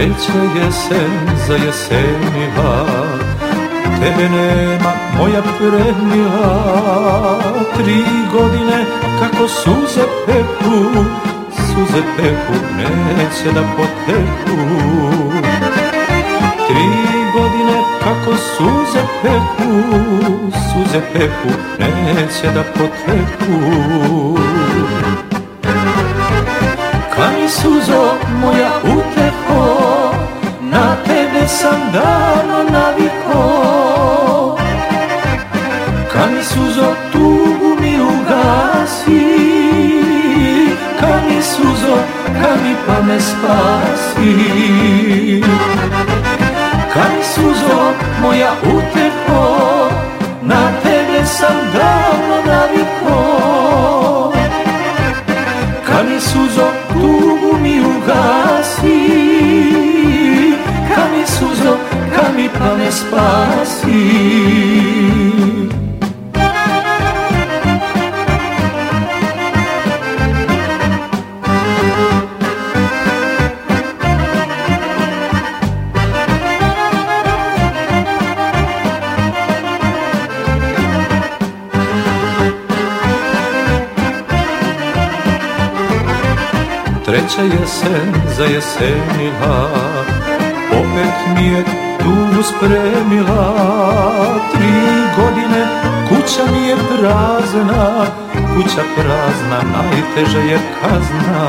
Treća jesen zajesenila, tebe nema moja premila. 3 godine kako suze peku, neće da poteku. 3 godine kako suze peku, neće da poteku. Kani suzo moja uteho, na tebe sam davno naviko. Kani suzo tugu mi ugasi, kani suzo, kani pa me spasi. Kani suzo moja uteho, na tebe sam davno naviko. Kani suzo tugu mi ugasi, kani suzo, kani pa me spasi. Treća jesen zajesenila, opet mi je tugu spremila. 3 godine kuća mi je prazna, kuća prazna najteža je kazna.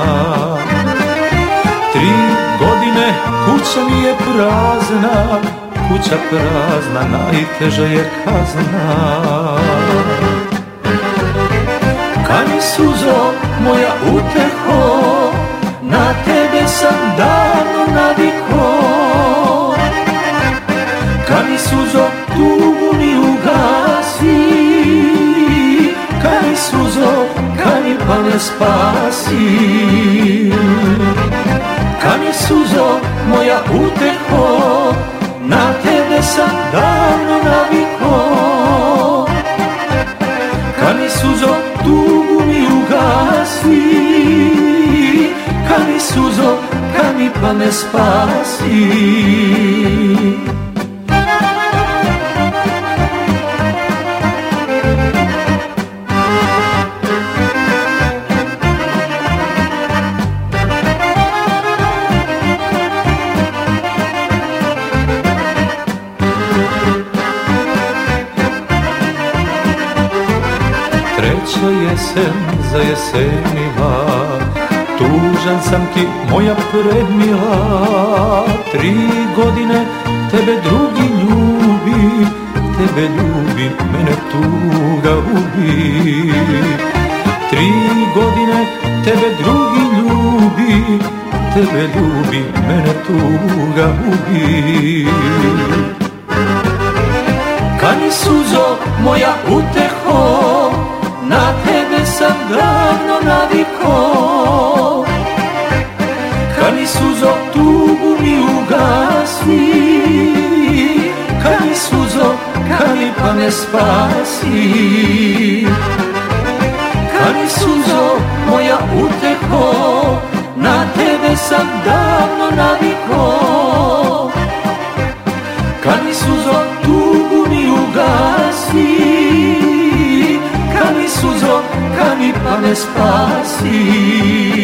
3 godine kuća mi je prazna, kuća prazna najteža je kazna. Kani suzo moja uteho, na tebe sam davno naviko. Kani suzo tugu mi ugasi, kani suzo, kani pa me spasi. Kani suzo moja uteho, na tebe sam davno naviko. Kani suzo tugu mi ugasi, kani suzo, kani pa me spasi. Treća jesen zajesenila, tužan sam ti moja premila. 3 godine tebe drugi ljubi, mene tuga ubi. 3 godine tebe drugi ljubi, mene tuga ubi. Kani suzo moja uteho, na tebe sam davno naviko. Kani suzo tugu mi ugasi, kani suzo, kani pa me spasi. Kani suzo moja uteho, na tebe sam davno naviko. Kani suzo tugu mi ugasi, kani suzo, kani pa me spasi.